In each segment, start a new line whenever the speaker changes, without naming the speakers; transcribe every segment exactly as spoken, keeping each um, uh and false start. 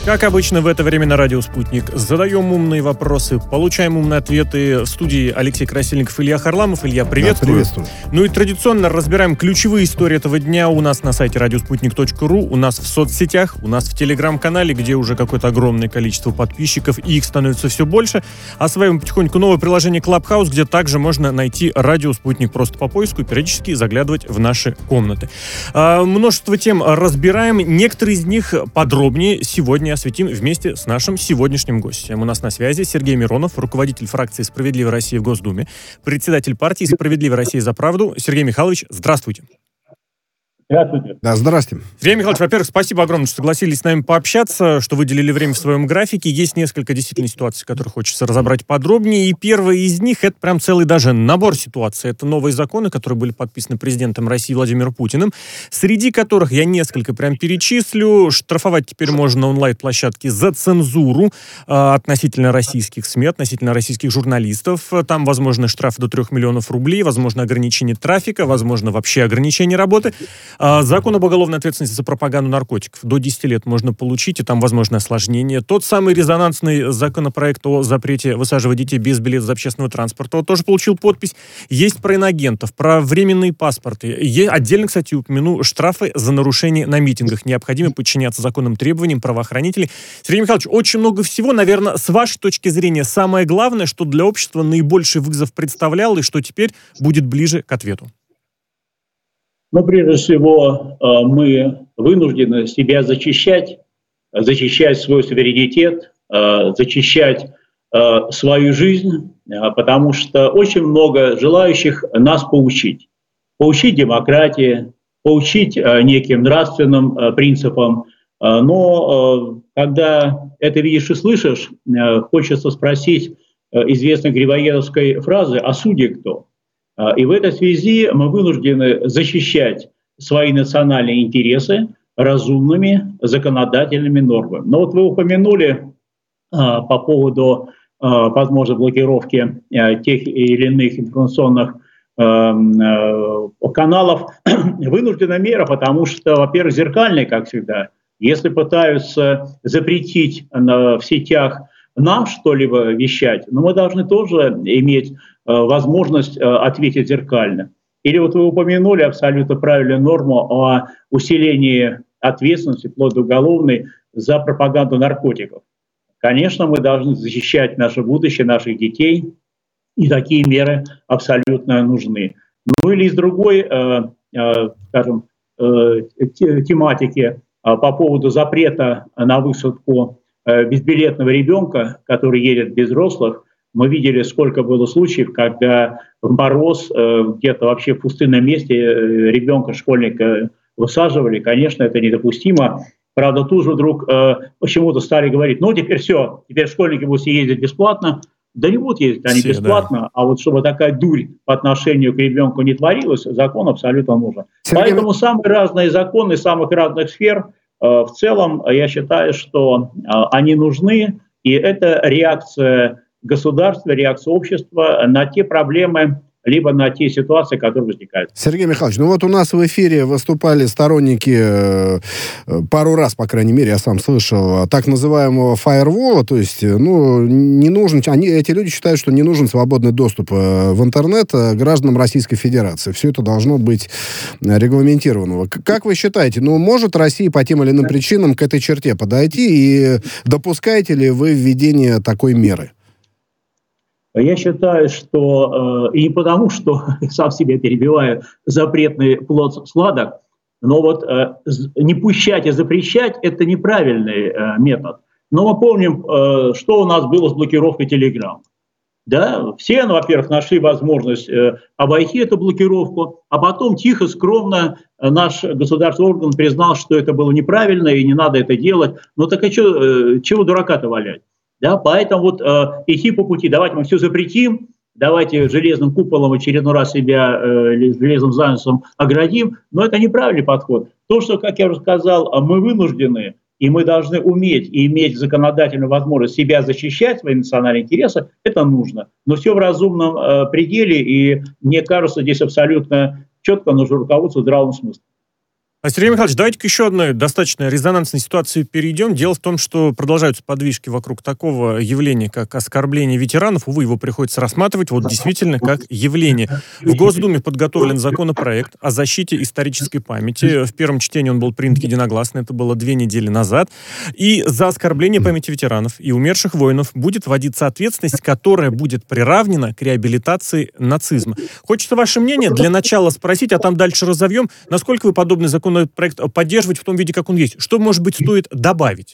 Как обычно в это время на радио «Спутник» задаем умные вопросы, получаем умные ответы. В студии Алексей Красильников, Илья Харламов. Илья, приветствую.
Да, приветствую.
Ну и традиционно разбираем ключевые истории этого дня у нас на сайте радиоспутник точка ру, у нас в соцсетях, у нас в телеграм-канале, где уже какое-то огромное количество подписчиков, и их становится все больше. Осваиваем потихоньку новое приложение Clubhouse, где также можно найти радио «Спутник» просто по поиску и периодически заглядывать в наши комнаты. А, множество тем разбираем. Некоторые из них подробнее сегодня осветим вместе с нашим сегодняшним гостем. У нас на связи Сергей Миронов, руководитель фракции «Справедливая Россия» в Госдуме, председатель партии «Справедливая Россия за правду». Сергей Михайлович, здравствуйте.
Здравствуйте. Да, здравствуйте.
Сергей Михайлович, во-первых, спасибо огромное, что согласились с нами пообщаться, что выделили время в своем графике. Есть несколько действительно ситуаций, которые хочется разобрать подробнее. И первая из них — это прям целый даже набор ситуаций. Это новые законы, которые были подписаны президентом России Владимиром Путиным, среди которых я несколько прям перечислю. Штрафовать теперь можно на онлайн-площадке за цензуру э, относительно российских СМИ, относительно российских журналистов. Там возможно штраф до трех миллионов рублей, возможно ограничение трафика, возможно вообще ограничение работы. Закон об уголовной ответственности за пропаганду наркотиков. До десяти лет можно получить, и там возможно осложнение. Тот самый резонансный законопроект о запрете высаживать детей без билетов общественного транспорта, он тоже получил подпись. Есть про иноагентов, про временные паспорты. Есть, отдельно, кстати, упомяну штрафы за нарушение на митингах. Необходимо подчиняться законным требованиям правоохранителей. Сергей Михайлович, очень много всего. Наверное, с вашей точки зрения, самое главное, что для общества наибольший вызов представлял, и что теперь будет ближе к ответу.
Но прежде всего мы вынуждены себя защищать, защищать свой суверенитет, защищать свою жизнь, потому что очень много желающих нас поучить. Поучить демократии, поучить неким нравственным принципам. Но когда это видишь и слышишь, хочется спросить известной грибоедовской фразы «А судьи кто?». И в этой связи мы вынуждены защищать свои национальные интересы разумными законодательными нормами. Но вот вы упомянули а, по поводу а, возможной блокировки а, тех или иных информационных а, а, каналов. Вынужденная мера, потому что, во-первых, зеркальная, как всегда. Если пытаются запретить на, в сетях нам что-либо вещать, но мы должны тоже иметь э, возможность э, ответить зеркально. Или вот вы упомянули абсолютно правильную норму о усилении ответственности, вплоть до уголовной, за пропаганду наркотиков. Конечно, мы должны защищать наше будущее, наших детей, и такие меры абсолютно нужны. Ну или из другой, э, э, скажем, э, тематики э, по поводу запрета на высадку безбилетного ребенка, который едет без взрослых. Мы видели, сколько было случаев, когда в мороз где-то вообще в пустынном месте ребенка, школьника высаживали. Конечно, это недопустимо. Правда, тут же вдруг почему-то стали говорить, ну теперь все, теперь школьники будут ездить бесплатно. Да не будут ездить они все, бесплатно, да. А вот чтобы такая дурь по отношению к ребенку не творилась, закон абсолютно нужен. Сергей... Поэтому самые разные законы из самых разных сфер, в целом, я считаю, что они нужны, и это реакция государства, реакция общества на те проблемы, либо на те ситуации, которые возникают.
Сергей Михайлович, ну вот у нас в эфире выступали сторонники, э, пару раз, по крайней мере, я сам слышал, так называемого фаервола, то есть, ну, не нужен, они, эти люди считают, что не нужен свободный доступ э, в интернет э, гражданам Российской Федерации. Все это должно быть регламентировано. Как вы считаете, ну, может Россия по тем или иным причинам к этой черте подойти, и допускаете ли вы введение такой меры?
Я считаю, что, э, и не потому, что сам себя перебиваю, запретный плод сладок, но вот э, не пущать и запрещать – это неправильный э, метод. Но мы помним, э, что у нас было с блокировкой Telegram. Да? Все, ну, во-первых, нашли возможность э, обойти эту блокировку, а потом тихо, скромно э, наш государственный орган признал, что это было неправильно и не надо это делать. Ну так а чё, э, чего дурака-то валять? Да, поэтому вот э, идти по пути, давайте мы все запретим, давайте железным куполом очередной раз себя э, железным занавесом оградим, но это неправильный подход. То, что, как я уже сказал, мы вынуждены, и мы должны уметь и иметь законодательную возможность себя защищать, свои национальные интересы, это нужно. Но все в разумном э, пределе, и мне кажется, здесь абсолютно четко нужно руководство здравым смыслом.
А, Сергей Михайлович, давайте к еще одной достаточно резонансной ситуации перейдем. Дело в том, что продолжаются подвижки вокруг такого явления, как оскорбление ветеранов. Увы, его приходится рассматривать вот действительно как явление. В Госдуме подготовлен законопроект о защите исторической памяти. В первом чтении он был принят единогласно, это было две недели назад. И за оскорбление памяти ветеранов и умерших воинов будет вводиться ответственность, которая будет приравнена к реабилитации нацизма. Хочется ваше мнение для начала спросить, а там дальше разовьем, насколько вы подобный закон проект поддерживать в том виде, как он есть? Что, может быть, стоит добавить?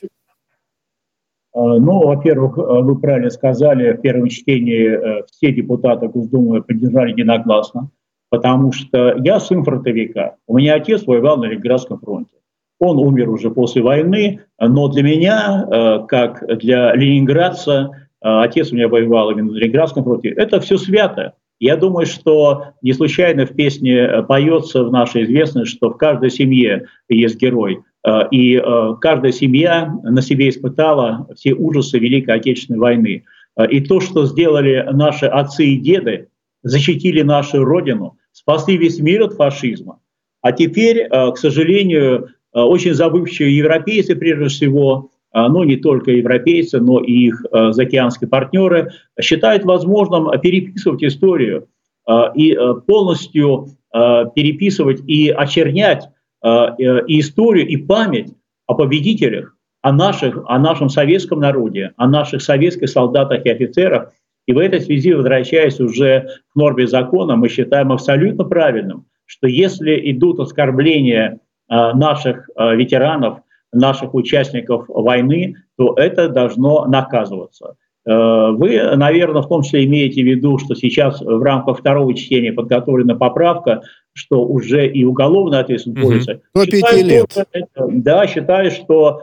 Ну, во-первых, вы правильно сказали, в первом чтении все депутаты Госдумы поддержали единогласно, потому что я сын фронтовика. У меня отец воевал на Ленинградском фронте. Он умер уже после войны, но для меня, как для ленинградца, отец у меня воевал именно на Ленинградском фронте, это все свято. Я думаю, что не случайно в песне поется в нашей известности, что в каждой семье есть герой. И каждая семья на себе испытала все ужасы Великой Отечественной войны. И то, что сделали наши отцы и деды, защитили нашу Родину, спасли весь мир от фашизма. А теперь, к сожалению, очень забывчивые европейцы, прежде всего, ну не только европейцы, но и их э, заокеанские партнеры, считают возможным переписывать историю э, и э, полностью э, переписывать и очернять э, э, и историю, и память о победителях, о, наших, о нашем советском народе, о наших советских солдатах и офицерах. И в этой связи, возвращаясь уже к норме закона, мы считаем абсолютно правильным, что если идут оскорбления э, наших э, ветеранов, наших участников войны, то это должно наказываться. Вы, наверное, в том числе имеете в виду, что сейчас в рамках второго чтения подготовлена поправка, что уже и уголовная ответственность вводится.
До пяти лет.
Да, считаю, что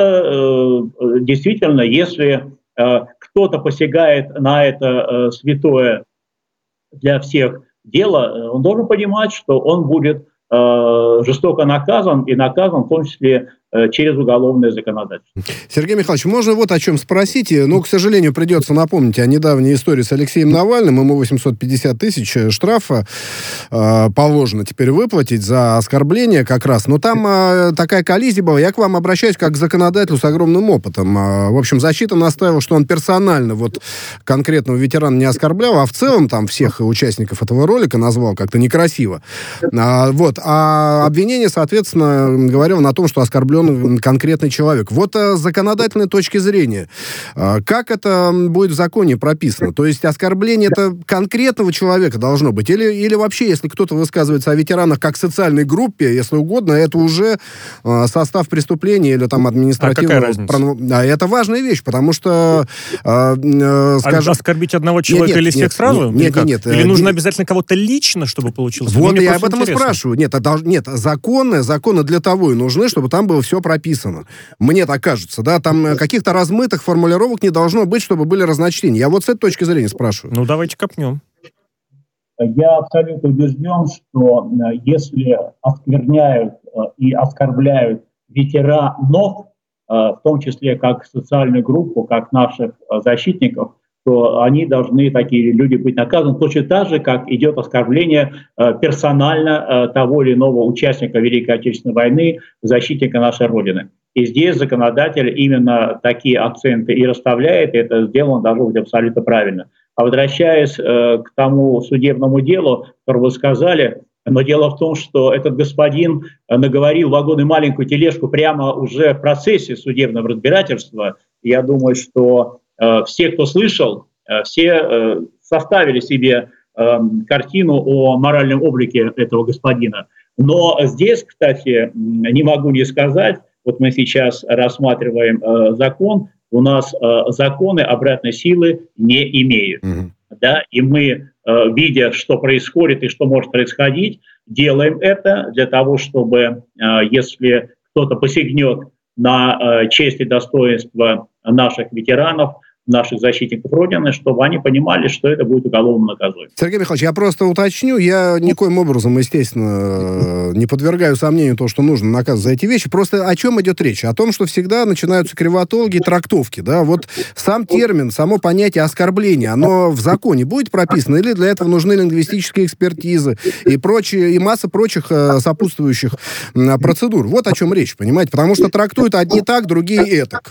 надо действительно, если кто-то посягает на это святое для всех дело, он должен понимать, что он будет жестоко наказан, и наказан в том числе через уголовное законодательство.
Сергей Михайлович, можно вот о чем спросить, но, к сожалению, придется напомнить о недавней истории с Алексеем Навальным. Ему восемьсот пятьдесят тысяч штрафа э, положено теперь выплатить за оскорбление как раз. Но там э, такая коллизия была. Я к вам обращаюсь как к законодателю с огромным опытом. Э, в общем, защита настаивала, что он персонально вот конкретного ветерана не оскорблял, а в целом там всех участников этого ролика назвал как-то некрасиво. А, вот. А обвинение, соответственно, говорило на том, что оскорблен конкретный человек. Вот с законодательной точки зрения, как это будет в законе прописано? То есть оскорбление это конкретного человека должно быть? Или, или вообще, если кто-то высказывается о ветеранах как социальной группе, если угодно, это уже состав преступления или там административного...
А какая разница?
А это важная вещь, потому что... Э, э, скажем...
Оскорбить одного человека нет, нет, или всех
нет,
сразу?
Нет, нет, нет.
Или нужно обязательно кого-то лично, чтобы получилось?
Вот
Мне
я об этом
интересно.
и спрашиваю. Нет, это, нет, законы, законы для того и нужны, чтобы там было все прописано. Мне так кажется, да, там каких-то размытых формулировок не должно быть, чтобы были разночтения. Я вот с этой точки зрения спрашиваю.
Ну, давайте копнем.
Я абсолютно убежден, что если оскверняют и оскорбляют ветеранов, в том числе как социальную группу, как наших защитников, то они должны, такие люди, быть наказаны точно так же, как идет оскорбление э, персонально э, того или иного участника Великой Отечественной войны, защитника нашей Родины. И здесь законодатель именно такие акценты и расставляет, и это сделано должно быть абсолютно правильно. А возвращаясь э, к тому судебному делу, которое вы сказали, но дело в том, что этот господин наговорил вагон и маленькую тележку прямо уже в процессе судебного разбирательства. Я думаю, что все, кто слышал, все составили себе картину о моральном облике этого господина. Но здесь, кстати, не могу не сказать, вот мы сейчас рассматриваем закон, у нас законы обратной силы не имеют. Mm-hmm. Да? И мы, видя, что происходит и что может происходить, делаем это для того, чтобы, если кто-то посягнет на честь и достоинство наших ветеранов, наших защитников Родины, чтобы они понимали, что это будет уголовно наказуемо.
Сергей Михайлович, я просто уточню, я никоим образом, естественно, не подвергаю сомнению то, что нужно наказывать за эти вещи. Просто о чем идет речь? О том, что всегда начинаются кривотолги и трактовки. Да? Вот сам термин, само понятие оскорбления, оно в законе будет прописано, или для этого нужны лингвистические экспертизы и прочие, и масса прочих э, сопутствующих э, процедур? Вот о чем речь, понимаете? Потому что трактуют одни так, другие этак.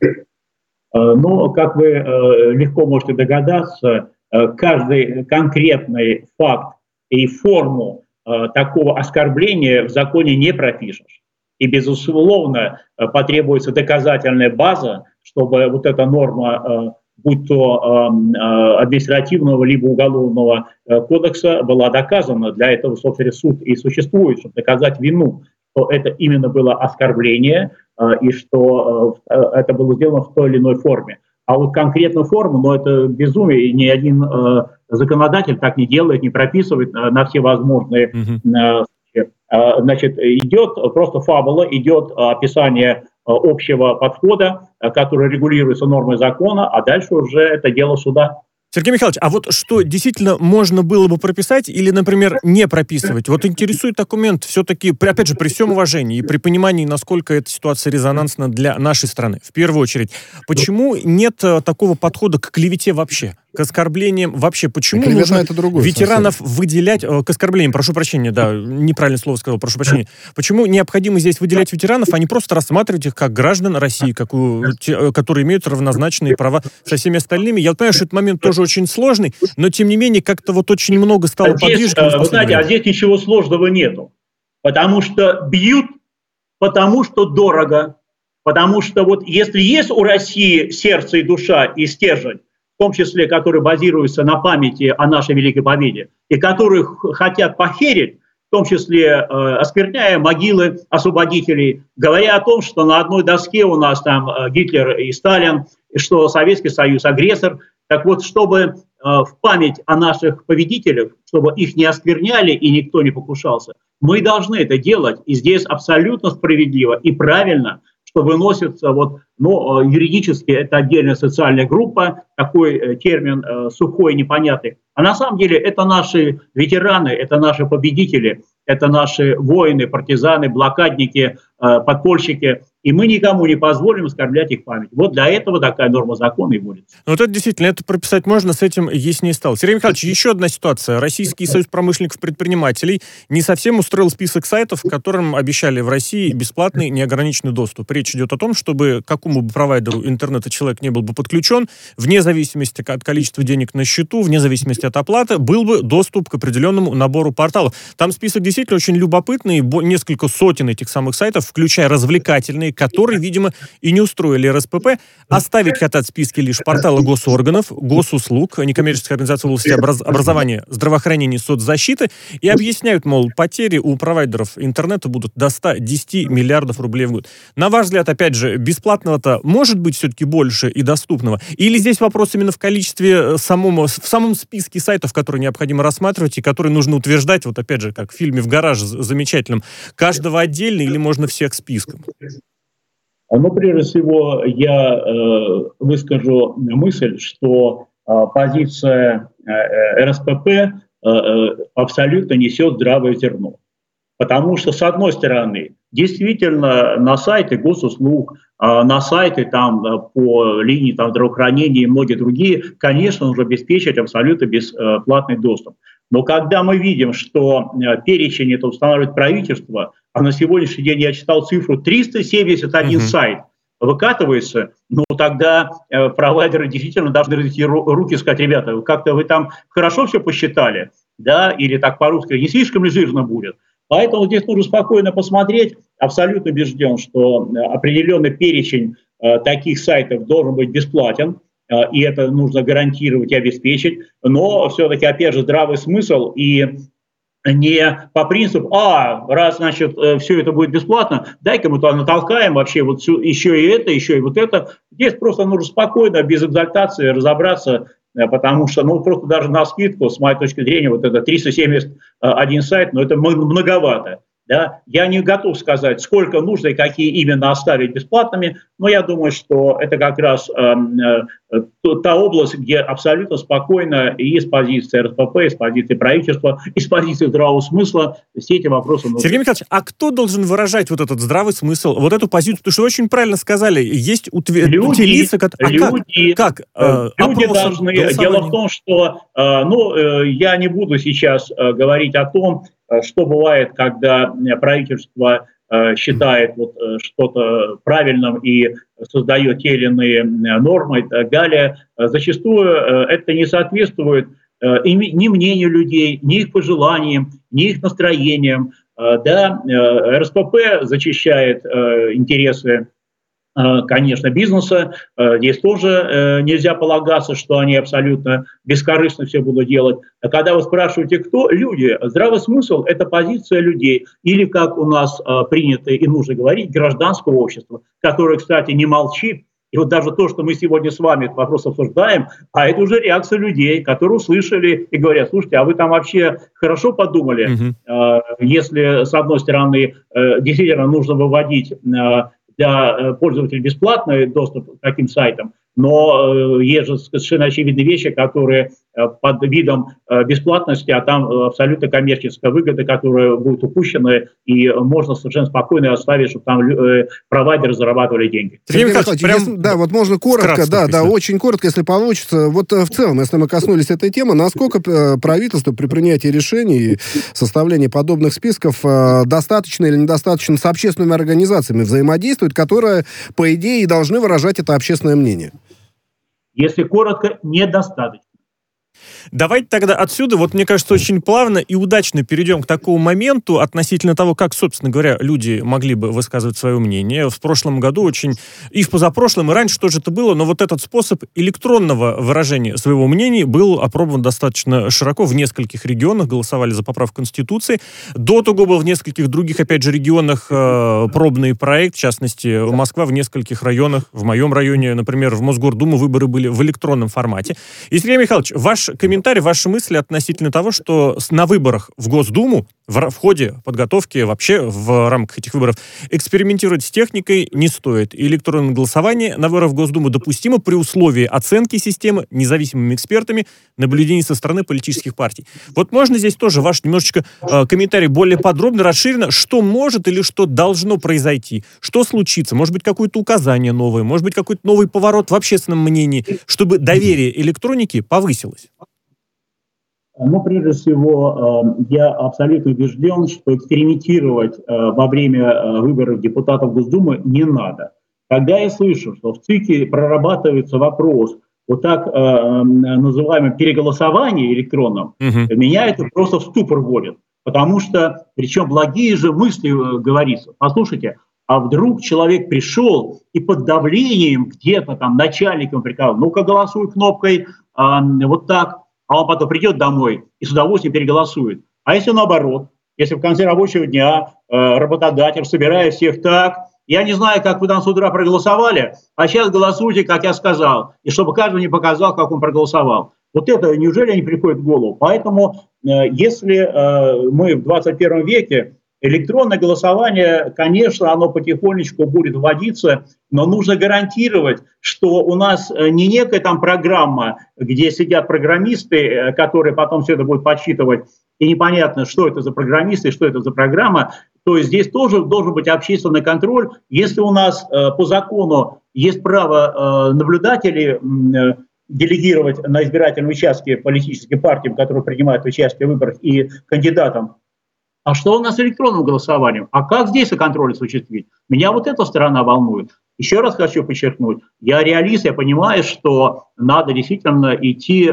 Но, как вы э, легко можете догадаться, э, каждый конкретный факт и форму э, такого оскорбления в законе не пропишешь. И, безусловно, э, потребуется доказательная база, чтобы вот эта норма, э, будь то э, административного либо уголовного э, кодекса, была доказана. Для этого, собственно, суд и существует, чтобы доказать вину, что это именно было оскорбление, и что это было сделано в той или иной форме. А вот конкретную форму, ну, это безумие, и ни один э, законодатель так не делает, не прописывает э, на все возможные э, э, значит, идет просто фабула, идет описание э, общего подхода, э, который регулируется нормой закона, а дальше уже это дело суда.
Сергей Михайлович, а вот что действительно можно было бы прописать или, например, не прописывать? Вот интересует такой момент все-таки, опять же, при всем уважении и при понимании, насколько эта ситуация резонансна для нашей страны. В первую очередь, почему нет такого подхода к клевете вообще? К оскорблениям вообще? Почему нужно это другое, ветеранов совсем выделять... К оскорблениям, прошу прощения, да, неправильное слово сказал, прошу прощения. Почему необходимо здесь выделять ветеранов, а не просто рассматривать их как граждан России, как у, те, которые имеют равнозначные права со всеми остальными? Я понимаю, что этот момент тоже очень сложный, но, тем не менее, как-то вот очень много стало
а
подвижек.
Вы знаете, а здесь ничего сложного нету. Потому что бьют, потому что дорого. Потому что вот если есть у России сердце и душа и стержень, в том числе, которые базируются на памяти о нашей великой победе, и которые хотят похерить, в том числе э, оскверняя могилы освободителей, говоря о том, что на одной доске у нас там э, Гитлер и Сталин, и что Советский Союз агрессор. Так вот, чтобы э, в память о наших победителях, чтобы их не оскверняли и никто не покушался, мы должны это делать. И здесь абсолютно справедливо и правильно, что выносится, вот, ну, юридически это отдельная социальная группа, такой э, термин э, сухой, непонятный. А на самом деле это наши ветераны, это наши победители, это наши воины, партизаны, блокадники, э, подпольщики. И мы никому не позволим оскорблять их память. Вот для этого такая норма закона и будет.
Ну, вот это действительно, это прописать можно, с этим яснее стало. Сергей Михайлович, еще одна ситуация. Российский союз промышленников-предпринимателей не совсем устроил список сайтов, которым обещали в России бесплатный неограниченный доступ. Речь идет о том, чтобы к какому бы провайдеру интернета человек не был бы подключен, вне зависимости от количества денег на счету, вне зависимости от оплаты, был бы доступ к определенному набору порталов. Там список действительно очень любопытный, несколько сотен этих самых сайтов, включая развлекательные, которые, видимо, и не устроили эр эс пэ пэ. Оставить хотят в списке лишь порталы госорганов, госуслуг, некоммерческих организаций в области образ- образования, здравоохранения и соцзащиты, и объясняют, мол, потери у провайдеров интернета будут до ста десяти миллиардов рублей в год. На ваш взгляд, опять же, бесплатного-то может быть все-таки больше и доступного? Или здесь вопрос именно в количестве самому, в самом списке сайтов, которые необходимо рассматривать и которые нужно утверждать, вот опять же, как в фильме «В гараже» замечательном, каждого отдельно или можно всех списком?
Ну, прежде всего, я э, выскажу мысль, что э, позиция э, эр эс пэ пэ э, абсолютно несет здравое зерно. Потому что, с одной стороны, действительно, на сайты госуслуг, э, на сайты там, по линии там, здравоохранения и многие другие, конечно, нужно обеспечить абсолютно бесплатный доступ. Но когда мы видим, что перечень это устанавливает правительство, а на сегодняшний день я читал цифру триста семьдесят один uh-huh. сайт выкатывается, ну тогда э, провайдеры действительно должны развести руки и сказать: ребята, как-то вы там хорошо все посчитали, да, или так по-русски, не слишком ли жирно будет. Поэтому здесь нужно спокойно посмотреть. Абсолютно убежден, что определенный перечень э, таких сайтов должен быть бесплатен. И это нужно гарантировать и обеспечить. Но все-таки, опять же, здравый смысл и не по принципу, а, раз, значит, все это будет бесплатно, дай-ка мы туда натолкаем вообще вот еще и это, еще и вот это. Здесь просто нужно спокойно, без экзальтации разобраться, потому что, ну, просто даже на скидку, с моей точки зрения, вот это триста семьдесят один сайт, ну, это многовато. Да? Я не готов сказать, сколько нужно и какие именно оставить бесплатными, но я думаю, что это как раз э, э, та область, где абсолютно спокойно и с позиции эр эс пэ пэ, и с позиции правительства, и с позиции здравого смысла все эти вопросы нужны.
Сергей Михайлович, а кто должен выражать вот этот здравый смысл, вот эту позицию? Потому что вы очень правильно сказали, есть утвер...
люди,
те лица, которые... А
люди,
как? как? Э,
люди должны... Дело в том, что э, ну, э, я не буду сейчас э, говорить о том, что бывает, когда правительство э, считает вот, э, что-то правильным и создает те или иные нормы и так далее. Зачастую э, это не соответствует э, ни мнению людей, ни их пожеланиям, ни их настроениям. Э, да, э, эр эс пэ пэ защищает э, интересы, конечно, бизнеса. Здесь тоже нельзя полагаться, что они абсолютно бескорыстно все будут делать. А когда вы спрашиваете, кто? Люди. Здравый смысл – это позиция людей. Или, как у нас принято и нужно говорить, гражданского общества, которое, кстати, не молчит. И вот даже то, что мы сегодня с вами этот вопрос обсуждаем, а это уже реакция людей, которые услышали и говорят: слушайте, а вы там вообще хорошо подумали, mm-hmm. если, с одной стороны, действительно нужно выводить для пользователей бесплатный доступ к таким сайтам, но есть же совершенно очевидные вещи, которые под видом бесплатности, а там абсолютно коммерческая выгода, которая будет упущена, и можно совершенно спокойно оставить, чтобы там провайдеры зарабатывали деньги.
Сергей Михайлович, прям... если, да, вот можно коротко, да, да, очень коротко, если получится. Вот в целом, если мы коснулись этой темы, насколько правительство при принятии решений и составлении подобных списков достаточно или недостаточно с общественными организациями взаимодействует, которые, по идее, и должны выражать это общественное мнение?
Если коротко, недостаточно.
Давайте тогда отсюда, вот мне кажется, очень плавно и удачно перейдем к такому моменту относительно того, как, собственно говоря, люди могли бы высказывать свое мнение. В прошлом году очень, и в позапрошлом, и раньше тоже это было, но вот этот способ электронного выражения своего мнения был опробован достаточно широко в нескольких регионах, голосовали за поправку Конституции. До того был в нескольких других, опять же, регионах э, пробный проект, в частности, Москва в нескольких районах, в моем районе, например, в Мосгордуму выборы были в электронном формате. И, Сергей Михайлович, ваш комментарий, ваши мысли относительно того, что на выборах в Госдуму, в, в ходе подготовки, вообще в рамках этих выборов, экспериментировать с техникой не стоит. И электронное голосование на выборах в Госдуму допустимо при условии оценки системы независимыми экспертами, наблюдений со стороны политических партий. Вот можно здесь тоже ваш немножечко э, комментарий более подробно, расширенно, что может или что должно произойти, что случится, может быть, какое-то указание новое, может быть, какой-то новый поворот в общественном мнении, чтобы доверие электроники повысилось.
Ну, прежде всего, я абсолютно убежден, что экспериментировать во время выборов депутатов Госдумы не надо. Когда я слышу, что в ЦИКе прорабатывается вопрос вот так называемым переголосованием электронным, угу. меня это просто в ступор вводит. Потому что, причем благие же мысли говорится. Послушайте, а вдруг человек пришел и под давлением где-то там начальником приказал: ну-ка голосуй кнопкой вот так, а он потом придет домой и с удовольствием переголосует. А если наоборот, если в конце рабочего дня э, работодатель собирает всех так: я не знаю, как вы там с утра проголосовали, а сейчас голосуйте, как я сказал, и чтобы каждый не показал, как он проголосовал. Вот это неужели не приходит в голову? Поэтому, э, если э, мы в двадцать первом веке, электронное голосование, конечно, оно потихонечку будет вводиться, но нужно гарантировать, что у нас не некая там программа, где сидят программисты, которые потом все это будут подсчитывать, и непонятно, что это за программисты, что это за программа. То есть здесь тоже должен быть общественный контроль. Если у нас по закону есть право наблюдателей делегировать на избирательном участке политическим партиям, которые принимают участие в выборах, и кандидатам, а что у нас с электронным голосованием? А как здесь контроль осуществить? Меня вот эта сторона волнует. Еще раз хочу подчеркнуть, я реалист, я понимаю, что надо действительно идти э,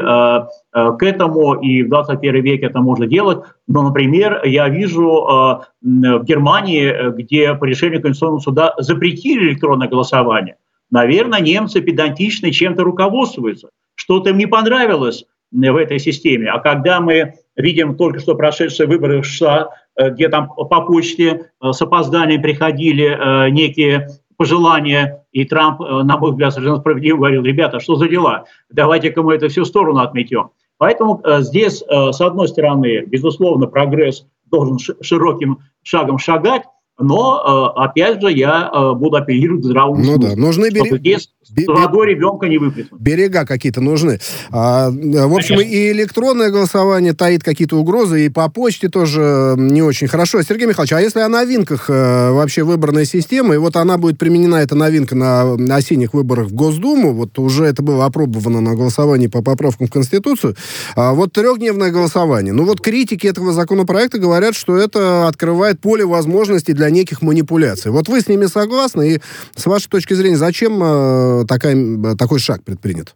э, к этому, и в двадцать первом веке это можно делать. Но, например, я вижу э, в Германии, где по решению Конституционного суда запретили электронное голосование. Наверное, немцы педантично чем-то руководствуются. Что-то им не понравилось в этой системе. А когда мы видим только что прошедшие выборы в США, где там по почте с опозданием приходили некие пожелания, и Трамп, на мой взгляд, совершенно справедливо говорил: ребята, что за дела? Давайте-ка мы это всю сторону отметем. Поэтому здесь, с одной стороны, безусловно, прогресс должен широким шагом шагать, но, опять же, я буду апеллировать к здравому
ну
смыслу,
да. Нужны
чтобы
берег...
здесь с водой ребенка не выплеснуть.
Берега какие-то нужны. А, в общем, Конечно. И электронное голосование таит какие-то угрозы, и по почте тоже не очень хорошо. Сергей Михайлович, а если о новинках вообще выборной системы, и вот она будет применена, эта новинка, на осенних выборах в Госдуму, вот уже это было опробовано на голосовании по поправкам в Конституцию, а вот трехдневное голосование. Ну вот критики этого законопроекта говорят, что это открывает поле возможностей для неких манипуляций. Вот вы с ними согласны? И с вашей точки зрения, зачем э, такая, такой шаг предпринят?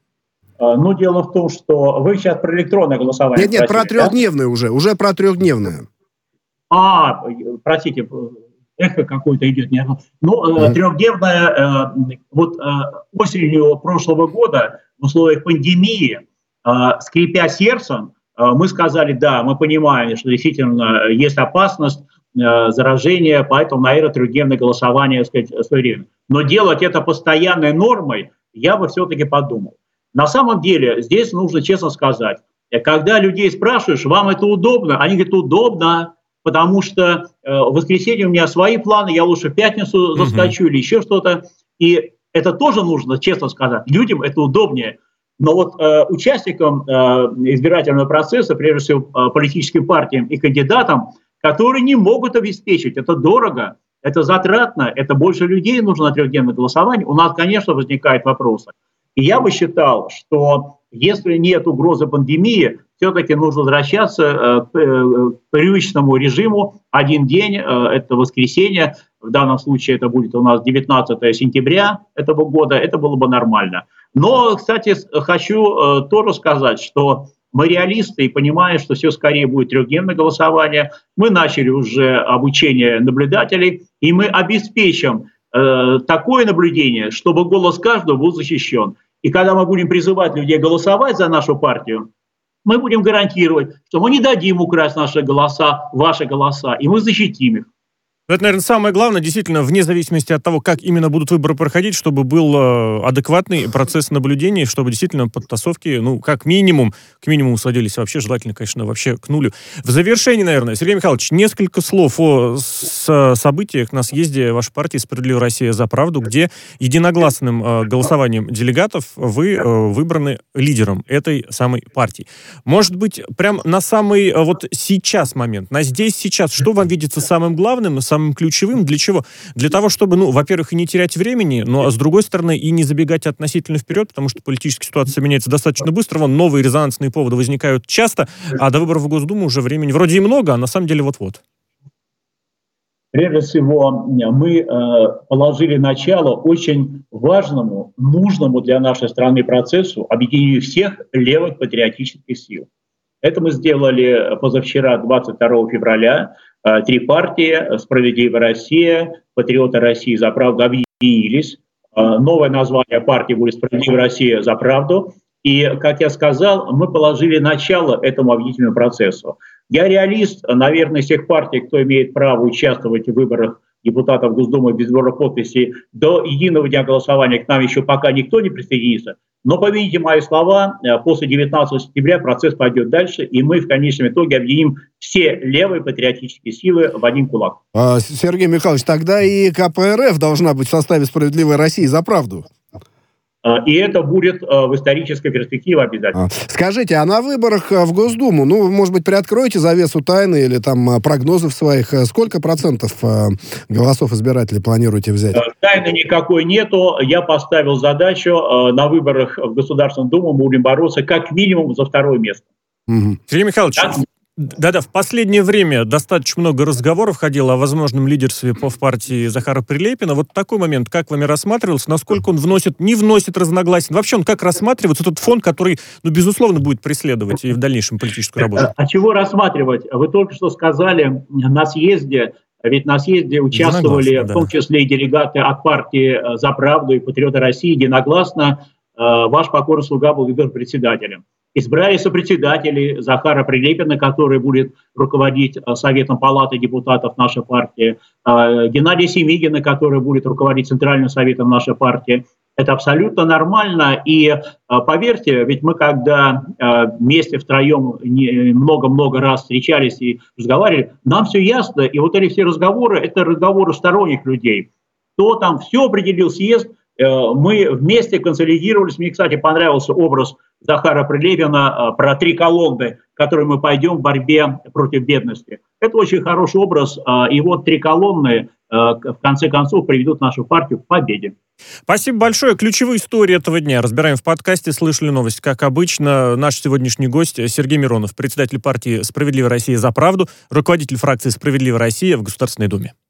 Ну, дело в том, что вы сейчас про электронное голосование
Нет, нет,
спросили,
про трехдневное да? уже, уже про трехдневное.
А, простите, эхо какое-то идет. Нет. Ну, mm-hmm. трехдневное, э, вот э, осенью прошлого года в условиях пандемии, э, скрипя сердцем, э, мы сказали, да, мы понимаем, что действительно есть опасность заражения, поэтому, наверное, трехдневное голосование, так сказать, своевременно. Но делать это постоянной нормой, я бы все-таки подумал. На самом деле, здесь нужно честно сказать, когда людей спрашиваешь, вам это удобно, они говорят, удобно, потому что э, в воскресенье у меня свои планы, я лучше в пятницу заскочу mm-hmm. или еще что-то. И это тоже нужно, честно сказать, людям это удобнее. Но вот э, участникам э, избирательного процесса, прежде всего э, политическим партиям и кандидатам, которые не могут обеспечить. Это дорого, это затратно, это больше людей нужно на трехдневное голосование. У нас, конечно, возникают вопросы. И я бы считал, что если нет угрозы пандемии, все-таки нужно возвращаться к привычному режиму. Один день, это воскресенье, в данном случае это будет у нас девятнадцатое сентября этого года, это было бы нормально. Но, кстати, хочу тоже сказать, что мы реалисты и понимаем, что все скорее будет трехдневное голосование. Мы начали уже обучение наблюдателей, и мы обеспечим э, такое наблюдение, чтобы голос каждого был защищен. И когда мы будем призывать людей голосовать за нашу партию, мы будем гарантировать, что мы не дадим украсть наши голоса, ваши голоса, и мы защитим их.
Это, наверное, самое главное, действительно, вне зависимости от того, как именно будут выборы проходить, чтобы был э, адекватный процесс наблюдения, чтобы действительно подтасовки, ну, как минимум, к минимуму сводились вообще, желательно, конечно, вообще к нулю. В завершении, наверное, Сергей Михайлович, несколько слов о с, событиях на съезде вашей партии «Справедливая Россия за правду», где единогласным э, голосованием делегатов вы э, выбраны лидером этой самой партии. Может быть, прям на самый э, вот сейчас момент, на здесь сейчас, что вам видится самым главным, самым самым ключевым. Для чего? Для того, чтобы, ну, во-первых, и не терять времени, но, а с другой стороны, и не забегать относительно вперед, потому что политическая ситуация меняется достаточно быстро, вон новые резонансные поводы возникают часто, а до выборов в Госдуму уже времени вроде и много, а на самом деле вот-вот.
Прежде всего, мы э, положили начало очень важному, нужному для нашей страны процессу объединению всех левых патриотических сил. Это мы сделали позавчера, двадцать второго февраля. Три партии «Справедливая Россия», «Патриоты России за правду» объединились. Новое название партии будет «Справедливая Россия за правду». И, как я сказал, мы положили начало этому объединительному процессу. Я реалист, наверное, всех партий, кто имеет право участвовать в выборах депутатов Госдумы без сбора подписей, до единого дня голосования к нам еще пока никто не присоединится. Но, помяните мои слова, после девятнадцатого сентября процесс пойдет дальше, и мы в конечном итоге объединим все левые патриотические силы в один кулак.
А, Сергей Михайлович, тогда и ка пэ эр эф должна быть в составе «Справедливой России за правду».
И это будет в исторической перспективе обязательно.
А. Скажите, а на выборах в Госдуму, ну, может быть, приоткройте завесу тайны или там прогнозов своих, сколько процентов голосов избирателей планируете взять?
Тайны никакой нету. Я поставил задачу, на выборах в Государственную Думу мы будем бороться как минимум за второе место.
Угу.
Сергей Михайлович, да? Да-да, в последнее время достаточно много разговоров ходило о возможном лидерстве в партии Захара Прилепина. Вот такой момент, как вами рассматривался, насколько он вносит, не вносит разногласий? Вообще он как рассматривается, тот фон, который, ну, безусловно, будет преследовать и в дальнейшем политическую работу?
А чего рассматривать? Вы только что сказали на съезде, ведь на съезде участвовали в том числе и делегаты от партии «За правду» и «Патриоты России» единогласно. Ваш покорный слуга был выбран председателем. Избрали сопредседателей Захара Прилепина, который будет руководить Советом Палаты депутатов нашей партии, Геннадия Семигина, который будет руководить Центральным Советом нашей партии, Это абсолютно нормально. И поверьте, ведь мы когда вместе втроем много-много раз встречались и разговаривали, нам все ясно. И вот эти все разговоры, это разговоры сторонних людей. Кто там все определил съезд, мы вместе консолидировались. Мне, кстати, понравился образ Захара Прилепина про три колонны, в которые мы пойдем в борьбе против бедности. Это очень хороший образ. И вот три колонны в конце концов приведут нашу партию к победе.
Спасибо большое. Ключевые истории этого дня разбираем в подкасте «Слышали новость». Как обычно, наш сегодняшний гость Сергей Миронов, председатель партии «Справедливая Россия за правду», руководитель фракции «Справедливая Россия» в Государственной Думе.